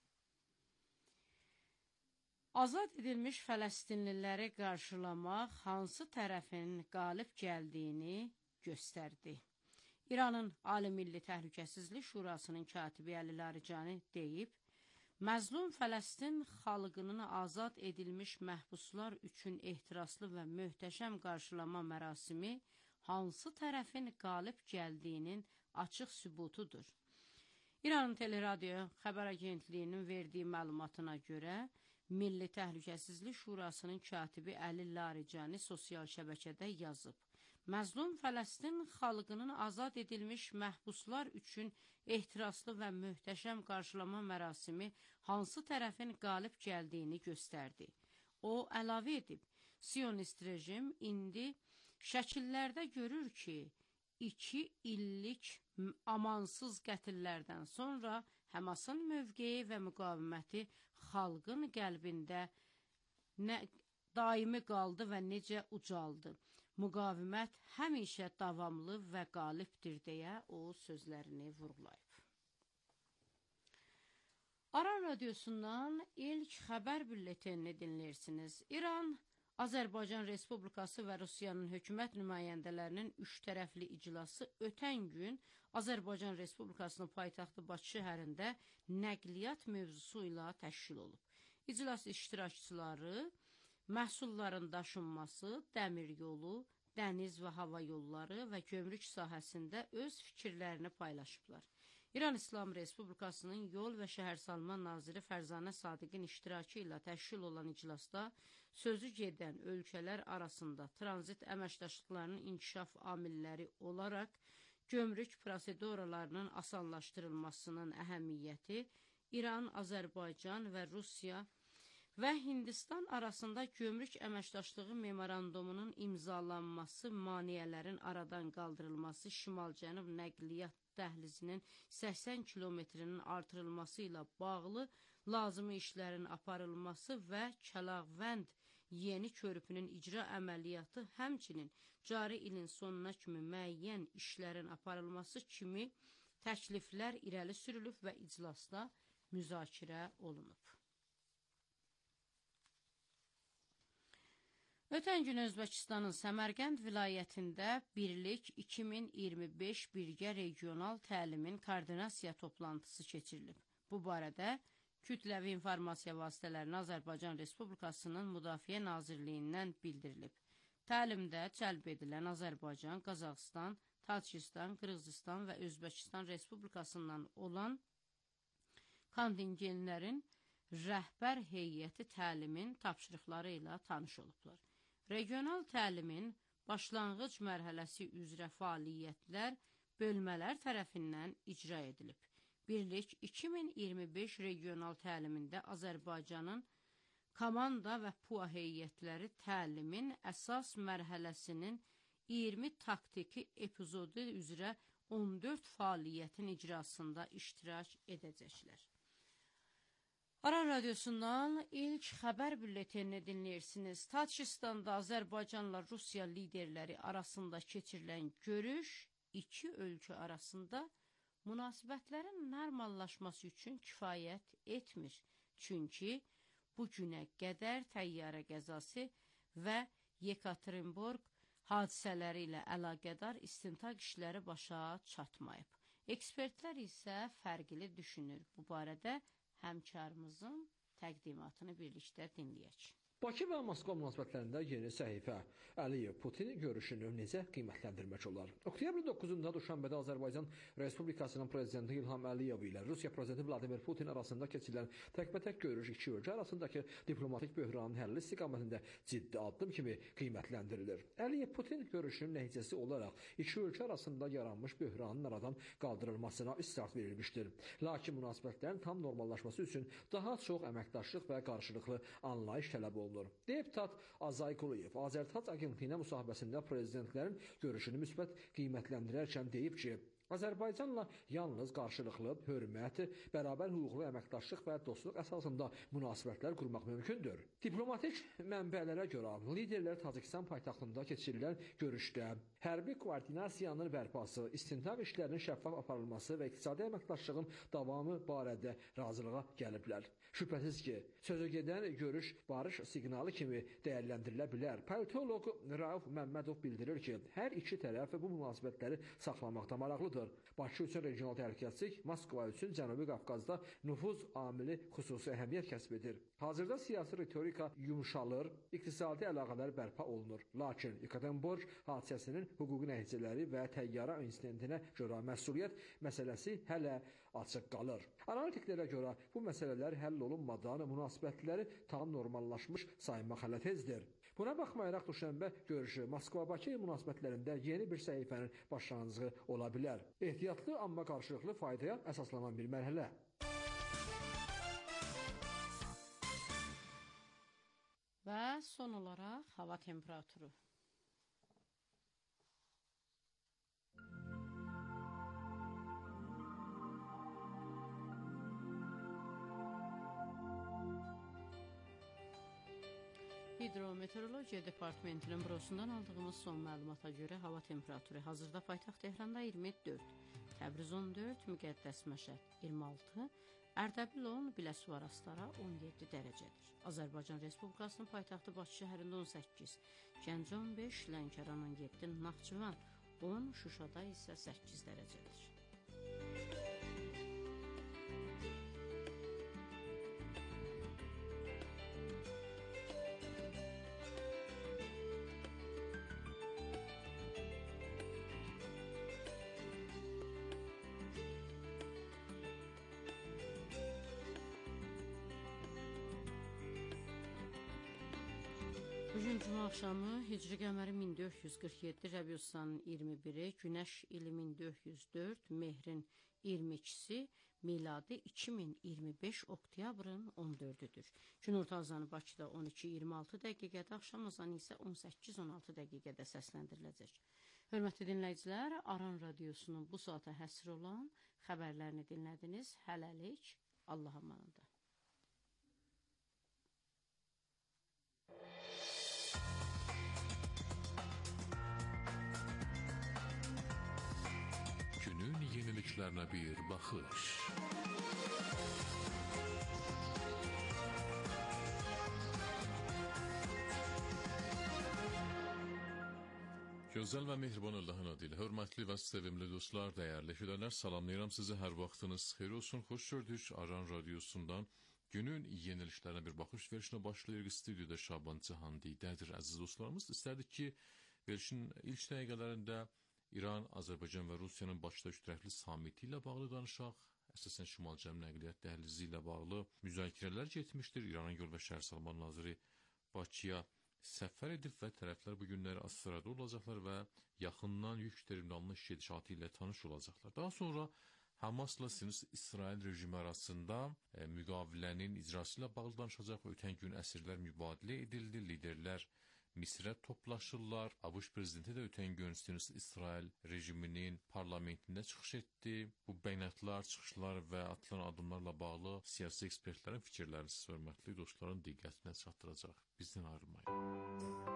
M: Azad edilmiş Fələstinliləri qarşılamaq hansı tərəfin qalib gəldiyini göstərdi. İranın Ali Milli Təhlükəsizlik Şurasının katibi Əli Larijani deyib, məzlum Fələstin xalqının azad edilmiş məhbuslar üçün ehtiraslı və möhtəşəm qarşılama mərasimi hansı tərəfin qalib gəldiyinin açıq sübutudur. İranın Teleradio xəbər agentliyinin verdiyi məlumatına görə, Milli Təhlükəsizlik Şurasının katibi Əli Larijani sosial şəbəkədə yazıb. Məzlum Fələstin xalqının azad edilmiş məhbuslar üçün ehtiraslı və möhtəşəm qarşılama mərasimi hansı tərəfin qalib gəldiyini göstərdi. O, əlavə edib, siyonist rejim indi şəkillərdə görür ki, iki illik amansız qətillərdən sonra Həmasın mövqeyi və müqaviməti xalqın qəlbində nə daimi qaldı və necə ucaldı. Müqavimət həmişə davamlı və qalibdir deyə o sözlərini vurğulayıb. Aran Radiosundan ilk xəbər bülletenini dinləyirsiniz. İran, Azərbaycan Respublikası və Rusiyanın hökumət nümayəndələrinin üç tərəfli iclası ötən gün Azərbaycan Respublikasının paytaxtı Bakı şəhərində nəqliyyat mövzusu ilə təşkil olub. İclas iştirakçıları məhsulların daşınması, dəmir yolu, dəniz və hava yolları və gömrük sahəsində öz fikirlərini paylaşıblar. İran İslam Respublikasının Yol və Şəhərsalma Naziri Fərzanə Sadiqin iştirakı ilə təşkil olan iclasda sözü gedən ölkələr arasında tranzit əməkdaşlıqlarının inkişaf amilləri olaraq gömrük proseduralarının asanlaşdırılmasının əhəmiyyəti, İran, Azərbaycan və Rusiya və Hindistan arasında gömrük əməkdaşlığı memorandumunun imzalanması, maneələrin aradan qaldırılması, şimal-cənub nəqliyyat dəhlizinin səksən kilometrinin artırılması ilə bağlı lazımi işlərin aparılması və Kəlağvənd yeni körpünün icra əməliyyatı, həmçinin cari ilin sonuna kimi müəyyən işlərin aparılması kimi təkliflər irəli sürülüb və iclasda müzakirə olunub. Ötən gün Özbəkistanın Səmərqənd vilayətində Birlik iki min iyirmi beş birgə regional təlimin koordinasiya toplantısı keçirilib. Bu barədə Kütləvi İnformasiya Vasitələrinin Azərbaycan Respublikasının Müdafiə Nazirliyindən bildirilib. Təlimdə cəlb edilən Azərbaycan, Qazaxıstan, Tacikistan, Qırğızistan və Özbəkistan Respublikasından olan kontingenlərin rəhbər heyəti təlimin tapşırıqları ilə tanış olublar. Regional təlimin başlanğıc mərhələsi üzrə fəaliyyətlər bölmələr tərəfindən icra edilib. Birlik iki min iyirmi beş regional təlimində Azərbaycanın komanda və P U A heyətləri təlimin əsas mərhələsinin iyirmi taktiki epizodu üzrə on dörd fəaliyyətin icrasında iştirak edəcəklər. Aran Radyosundan ilk xəbər bülletenini dinləyirsiniz. Tacikistanda Azərbaycanla Rusiya liderləri arasında keçirilən görüş iki ölkə arasında münasibətlərin normallaşması üçün kifayət etmir. Çünki bu günə qədər təyyarə qəzası və Yekaterinburg hadisələri ilə əlaqədar istintaq işləri başa çatmayıb. Ekspertlər isə fərqli düşünür. Bu barədə həmkarımızın təqdimatını birlikdə dinləyək.
N: Bakı və Moskva münasibətlərində yeni səhifə. Əliyev-Putin görüşünü necə qiymətləndirmək olar? Oktyabrın doqquzunda Duşanbədə Azərbaycan Respublikasının prezidenti İlham Əliyev ilə Rusiya prezidenti Vladimir Putin arasında keçirilən təkbətək görüş iki ölkə arasındakı diplomatik böhranın həlli istiqamətində ciddi addım kimi qiymətləndirilir. Əliyev-Putin görüşünün nəticəsi olaraq iki ölkə arasında yaranmış böhranın aradan qaldırılmasına start verilmişdir. Lakin münasibətlərin tam normallaşması üçün daha çox əməkdaşlıq və qarşılıqlı anlayış tələb olunur. Deputat Azay Quliyev Azərtac agentliyinə müsahibəsində prezidentlərin görüşünü müsbət qiymətləndirərkən deyib ki, Azərbaycanla yalnız qarşılıqlı, hörmət, bərabər hüquqlu əməkdaşlıq və dostluq əsasında münasibətlər qurmaq mümkündür. Diplomatik mənbələrə görə liderlər Tacikistan paytaxtında keçirilən görüşdə hərbi koordinasiyanın bərpası, istintaq işlərinin şəffaf aparılması və iqtisadi əməkdaşlığın davamı barədə razılığa gəliblər. Şübhəsiz ki, sözə gedən görüş barış siqnalı kimi dəyərləndirilə bilər. Politoloq Rauf Məmmədov bildirir ki, hər iki tərəf bu münasibətləri saxlamaqda maraqlıdır. Bakı üçün regional təhlükəsizlik, Moskva üçün Cənubi Qafqazda nüfuz amili xüsusi əhəmiyyət kəsb edir. Hazırda siyasi ritorika yumşalır, iqtisadi əlaqələr bərpa olunur. Lakin Yekaterinburg hadisəsinin hüquqi nəticələri və təyyarə insidentinə görə məsuliyyət məsələsi hələ açıq qalır. Analitiklərə görə bu məsələlər həll olunmadan münasibətləri tam normallaşmış saymaq hələ tezdir. Buna baxmayaraq Duşanbə görüşü Moskva-Bakı münasibətlərində yeni bir səhifənin başlanğıcı ola bilər. Ehtiyatlı, amma qarşılıqlı faydaya əsaslanan bir mərhələ.
M: Və son olaraq hava temperaturu. Hidrometeorologiya Departamentinin bürosundan aldığımız son məlumata görə hava temperaturu hazırda paytaxt Tehranda iyirmi dörd, Təbriz on dörd, Müqəddəs Məşəd iyirmi altı, Ərdəbil on, Biləsuvar Astara on yeddi dərəcədir. Azərbaycan Respublikasının paytaxtı Bakı şəhərində on səkkiz, Gəncə on beş, Lənkəran on yeddi, Naxçıvan on, Şuşada isə səkkiz dərəcədir. Bugün cuma axşamı Hicri qəməri min dörd yüz qırx yeddi, Rəbiusanın iyirmi biri, Günəş ili min dörd yüz dörd, Mehrin iyirmi ikisi, miladi iki min iyirmi beş, oktyabrın on dördüdür. Günorta azanı Bakıda on iki iyirmi altı dəqiqədə, axşam azanı isə on səkkiz on altı dəqiqədə səsləndiriləcək. Hörmətli dinləyicilər, Aran Radyosunun bu saata həsr olan xəbərlərini dinlədiniz. Hələlik, Allah'a əmanət.
G: Günün yeniliklerine bir bakış. Gözəl və mehriban Allahın adı ilə hörmətli və sevimli dostlar, dəyərli eşidənlər, salamlayıram sizi. Hər vaxtınız xeyir olsun. Xoş gördük. Aran Radyosundan günün yeniliklerine bir bakış verişine başlayırıq. Stüdyoda Şaban Cihandidədir. Əziz dostlarımız, istərdik ki, verişin ilk dəqiqələrində İran, Azərbaycan və Rusiyanın Bakıda üç tərəfli samiti ilə bağlı danışaq. Əsasən Şimal-Cənub nəqliyyat dəhlizi ilə bağlı müzakirələr getmişdir. İranın Yol və Şəhər Salman naziri Bakıya səfər edib və tərəflər bu günləri Astarada olacaqlar və yaxından yük terminalının gedişatı ilə tanış olacaqlar. Daha sonra Hamasla Sionist İsrail rejimi arasında e, müqavilənin icrası ilə bağlı danışacaq. Ötən gün əsirlər mübadilə edildi, liderlər Misrə toplaşırlar. ABŞ prezidenti də ötən gün Sionist İsrail rejiminin parlamentində çıxış etdi. Bu bəyanatlar, çıxışlar və atılan addımlarla bağlı siyasi ekspertlərin fikirlərini siz hörmətli dostların diqqətinə çatdıracaq. Bizdən ayrılmayın.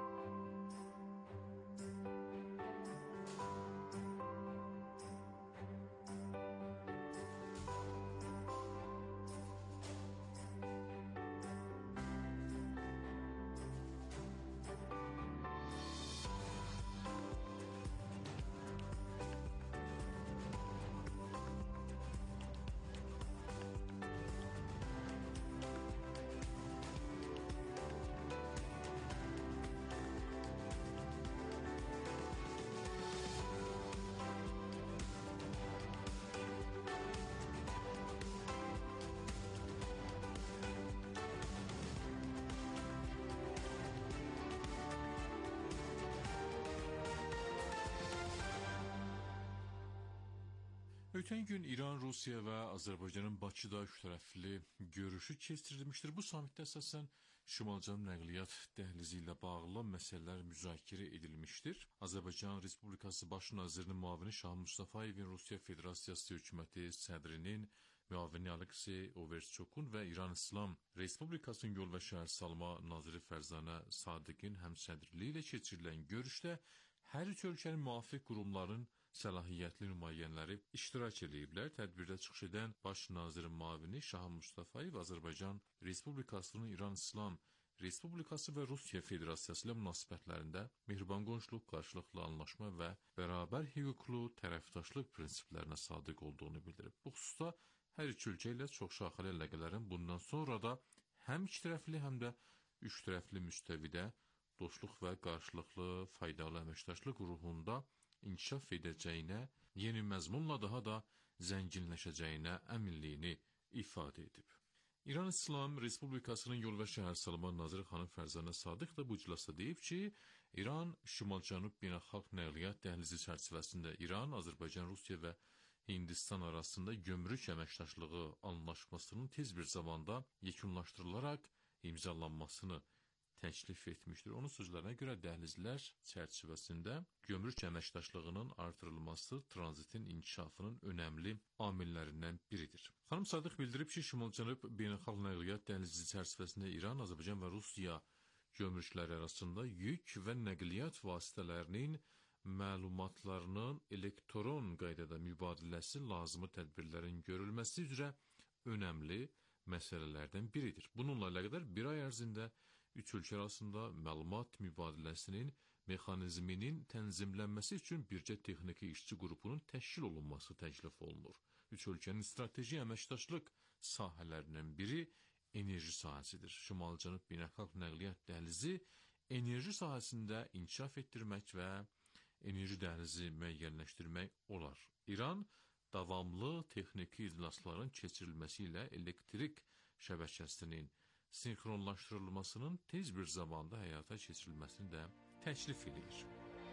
G: Ötən gün İran, Rusiya və Azərbaycanın Bakıda üçtərəfli görüşü keçirilmişdir. Bu samitdə əsasən Şimal-Cənub nəqliyyat dəhlizi ilə bağlı məsələlər müzakirə edilmişdir. Azərbaycan Respublikası Baş nazirinin müavini Şah Mustafayevin, Rusiya Federasiyası hökuməti sədrinin müavini Aleksey Overçokun və İran İslam Respublikasının yol və şəhərsalma naziri Fərzanə Sadiqin həmsədrliyi ilə keçirilən görüşdə hər üç ölkənin müvafiq qurumların səlahiyyətli nümayəndələri iştirak ediblər. Tədbirdə çıxış edən Baş nazirin müavini Şah Mustafayev Azərbaycan Respublikasının İran İslam Respublikası və Rusiya Federasiyası ilə münasibətlərində mehriban qonşuluq, qarşılıqlı anlaşma və bərabər hüquqlu tərəfdaşlıq prinsiplərinə sadiq olduğunu bildirib. Bu xüsusda hər iki ölkə ilə çoxşaxəli əlaqələrin bundan sonra da həm ikitərəfli, həm də üçtərəfli müstəvidə dostluq və qarşılıqlı faydalı əməkdaşlıq ruhunda inkişaf edəcəyinə, yeni məzmunla daha da zənginləşəcəyinə əminliyini ifadə edib. İran İslam Respublikasının yol və şəhərsalma naziri xanım Fərzanə Sadiq da bu iclasda deyib ki, İran Şimal-Cənub beynəlxalq nəqliyyat dəhlizi çərçivəsində İran, Azərbaycan, Rusiya və Hindistan arasında gömrük əməkdaşlığı anlaşmasının tez bir zamanda yekunlaşdırılaraq imzalanmasını təklif etmişdir. Onun sözlərinə görə dəhlizlər çərçivəsində gömrük əməkdaşlığının artırılması tranzitin inkişafının önəmli amillərindən biridir. Xanım Sadiq bildirib ki, Şimal-Cənub beynəlxalq nəqliyyat dəhlizi çərçivəsində İran, Azərbaycan və Rusiya gömrükləri arasında yük və nəqliyyat vasitələrinin məlumatlarının elektron qaydada mübadiləsi lazımı tədbirlərin görülməsi üzrə önəmli məsələlərdən biridir. Bununla əlaqədar bir ay ərzində üç ölkə arasında məlumat mübadiləsinin mexanizminin tənzimlənməsi üçün bircə texniki işçi qrupunun təşkil olunması təklif olunur. Üç ölkənin strateji əməkdaşlıq sahələrindən biri enerji sahəsidir. Şimal-Cənub beynəlxalq nəqliyyat dəhlizi enerji sahəsində inkişaf etdirmək və enerji dəhlizi müəyyənləşdirmək olar. İran davamlı texniki iclasların keçirilməsi ilə elektrik şəbəkəsinin sinxronlaşdırılmasının tez bir zamanda həyata keçirilməsini də təklif edir.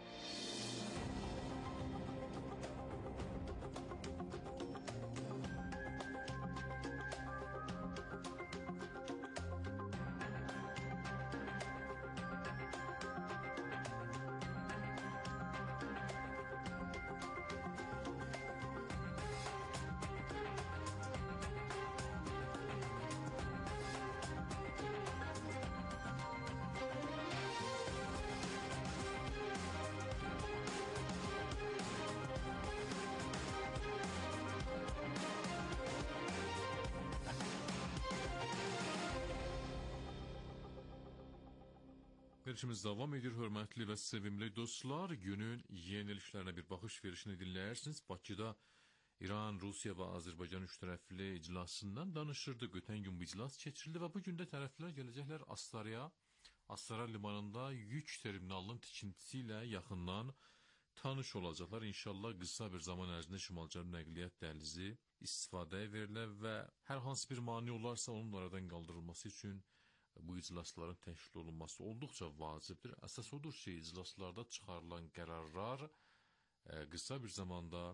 G: Verişimiz davam edir, hörmətli və sevimli dostlar. Günün yenilişlərinə bir baxış verişini dinləyirsiniz. Bakıda İran, Rusiya və Azərbaycan üçtərəfli iclasından danışırdıq. Ötən gün bu iclas keçirildi və bu gün də tərəflər gələcəklər Astaraya. Astara limanında yük terminalının tikintisi ilə yaxından tanış olacaqlar. İnşallah qısa bir zaman ərzində Şimal-Cənub nəqliyyat dəhlizi istifadəyə verilir və hər hansı bir mane olarsa onun aradan qaldırılması üçün bu iclasların təşkil olunması olduqca vacibdir. Əsas odur ki, iclaslarda çıxarılan qərarlar e, qısa bir zamanda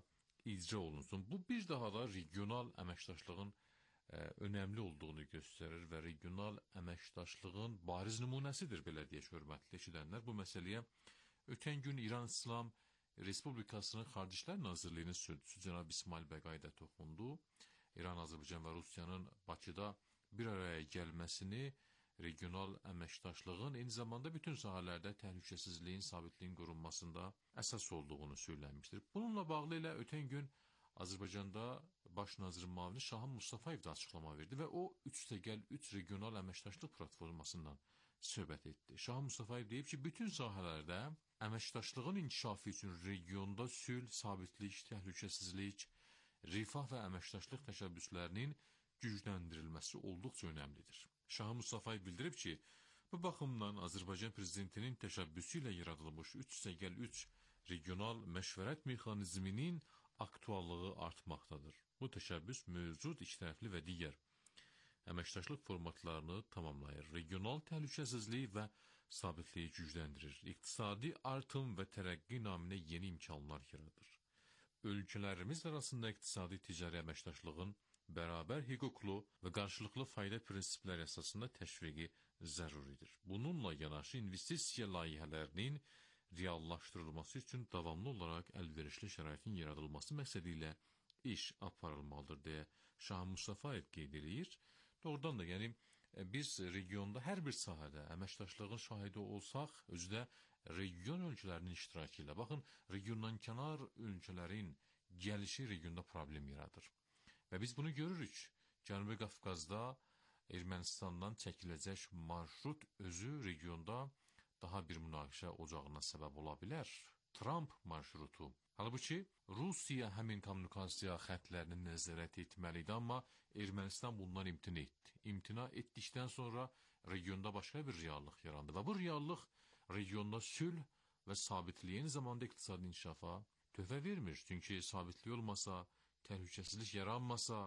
G: icra olunsun. Bu bir daha da regional əməkdaşlığın ə, önəmli olduğunu göstərir və regional əməkdaşlığın bariz nümunəsidir, belə deyək, hörmətli eşidənlər. Bu məsələyə ötən gün İran İslam Respublikasının Xarici İşlər Nazirliyinin sözçüsü cənab İsmail Bəqai də toxundu. İran, Azərbaycan və Rusiyanın Bakıda bir araya gəlməsini regional əməkdaşlığın eyni zamanda bütün sahələrdə təhlükəsizliyin, sabitliyin qorunmasında əsas olduğunu söyləmişdir. Bununla bağlı ilə ötən gün Azərbaycanda Baş nazirin müavini Şahan Mustafayev də açıqlama verdi və o üç üstəgəl üç regional əməkdaşlıq platformasından söhbət etdi. Şahan Mustafayev deyib ki, bütün sahələrdə əməkdaşlığın inkişafı üçün regionda sülh, sabitlik, təhlükəsizlik, rifah və əməkdaşlıq təşəbbüslərinin gücləndirilməsi olduqca önəmlidir. Şahan Mustafayev bildirib ki, bu baxımdan Azərbaycan prezidentinin təşəbbüsü ilə yaradılmış üç üstəgəl üç regional məşvərət mexanizminin aktuallığı artmaqdadır. Bu təşəbbüs mövcud ikitərəfli və digər əməkdaşlıq formatlarını tamamlayır. Regional təhlükəsizlik və sabitliyi gücləndirir. İqtisadi artım və tərəqqi naminə yeni imkanlar yaradır. Ölkələrimiz arasında iqtisadi ticari əməkdaşlığın bərabər hüquqlu və qarşılıqlı fayda prinsipləri əsasında təşviqi zəruridir. Bununla yanaşı investisiya layihələrinin reallaşdırılması üçün davamlı olaraq əlverişli şəraitin yaradılması məqsədi ilə iş aparılmalıdır deyə Şahan Mustafayev qeyd edir. Doğrudan da, yəni biz regionda hər bir sahədə əməkdaşlığın şahidi olsaq, özü də region ölkələrinin iştirakı ilə, baxın, regiondan kənar ölkələrin gəlişi regionda problem yaradır. Və biz bunu görürük. Cənubi Qafqazda Ermənistandan çəkiləcək marşrut özü regionda daha bir münaqişə ocağına səbəb ola bilər. Trump marşrutu. Halbuki Rusiya həmin kommunikasiya xətlərini nəzarət etməlidir, amma Ermənistan bundan imtina etdi. İmtina etdikdən sonra regionda başqa bir reallıq yarandı və bu reallıq regionda sülh və sabitliyi eyni zamanda iqtisadi inkişafa töhfə vermir. Çünki sabitlik olmasa, təhlükəsizlik yaranmasa,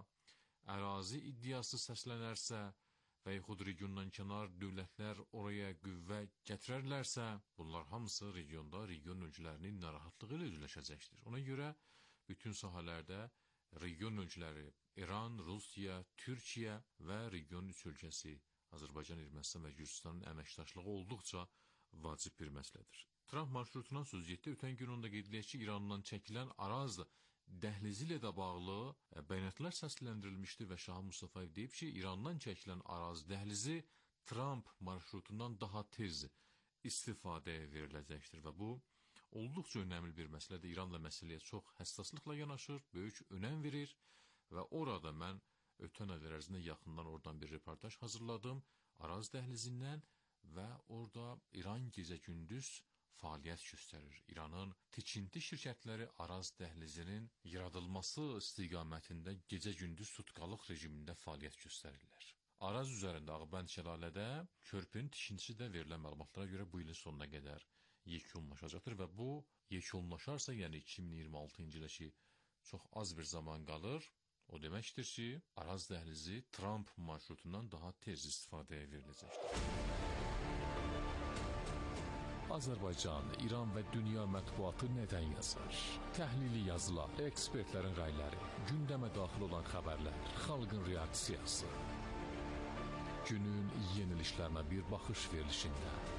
G: ərazi iddiası səslənərsə və yaxud regiondan kənar dövlətlər oraya qüvvə gətirərlərsə, bunlar hamısı regionda region ölkələrinin narahatlığı ilə üzləşəcəkdir. Ona görə bütün sahələrdə region ölkələri İran, Rusiya, Türkiyə və region üç ölkəsi Azərbaycan, Ermənistan və Gürcüstanın əməkdaşlığı olduqca vacib bir məsələdir. Trump marşrutundan söz getdi. Ötən gün onda qeyd edilək ki, İrandan çəkilən Araz dəhlizi ilə də bağlı bəyanatlar səsləndirilmişdi və Şahan Mustafayev deyib ki, İrandan çəkilən Araz dəhlizi Trump marşrutundan daha tez istifadəyə veriləcəkdir və bu olduqca önəmli bir məsələdir. İranla məsələyə çox həssaslıqla yanaşır, böyük önəm verir və orada mən ötən aylar ərzində yaxından oradan bir reportaj hazırladım Araz dəhlizindən və orada İran gecə-gündüz fəaliyyət göstərir. İranın tikinti şirkətləri Araz dəhlizinin yaradılması istiqamətində gecə-gündüz tutqalıq rejimində fəaliyyət göstərirlər. Araz üzərində Ağbənd şəlalədə körpünün tikintisi də verilən məlumatlara görə bu ilin sonuna qədər yekunlaşacaqdır və bu yekunlaşarsa, yəni iki min iyirmi altıncı ilə ki, çox az bir zaman qalır, o deməkdir ki, Araz dəhlizi Trump marşrutundan daha tez istifadəyə veriləcəkdir.
C: Azərbaycan, İran və dünya mətbuatı nədən yazır? Təhlili yazılar, ekspertlərin rəyləri, gündəmə daxil olan xəbərlər, xalqın reaksiyası. Günün yenilişlərinə bir baxış verilişində